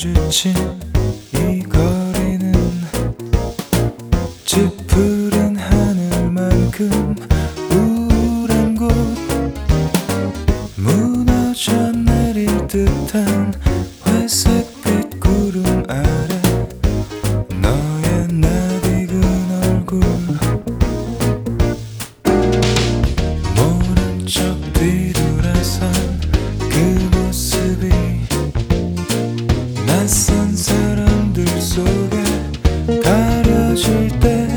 마주친 이 거리는 짙푸른 하늘만큼 우울한 곳, 무너져 내릴 듯한 회색빛 구름 아래 너의 낯익은 얼굴, 모른 척 뒤돌아선 그 모습이 낯선 사람들 속에 가려질 때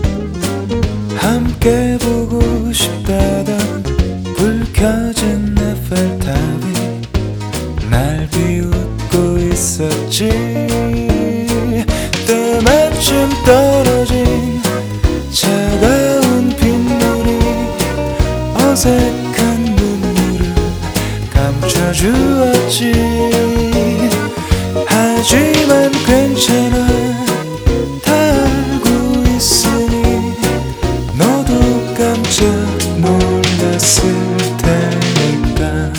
함께 보고 싶다던 불 켜진 에펠탑이 날 비웃고 있었지. 때마침 떨어진 차가운 빗물이 어색한 눈물을 감춰주었지. 하지만 괜찮아, 다 알고 있으니 너도 깜짝 놀랐을 테니까.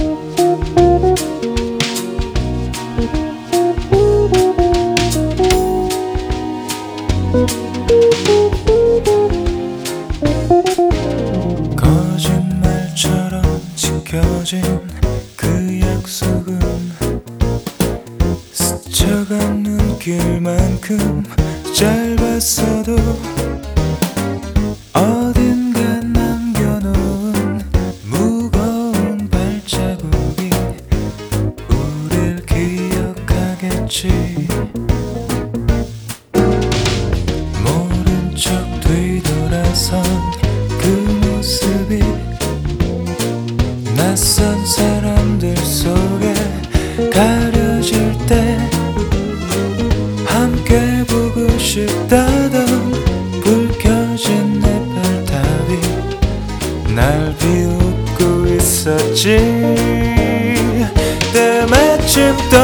거짓말처럼 지켜진 그 약속은 스쳐간 눈길만큼 짧았어도 어딘가 남겨놓은 무거운 발자국이 우릴 기억하겠지. 모른 척 뒤돌아선 그 모습이 낯선 사람들 속에 가려질 때 함께 보고 싶다던 불 켜진 에펠탑이 날 비웃고 있었지. 때마침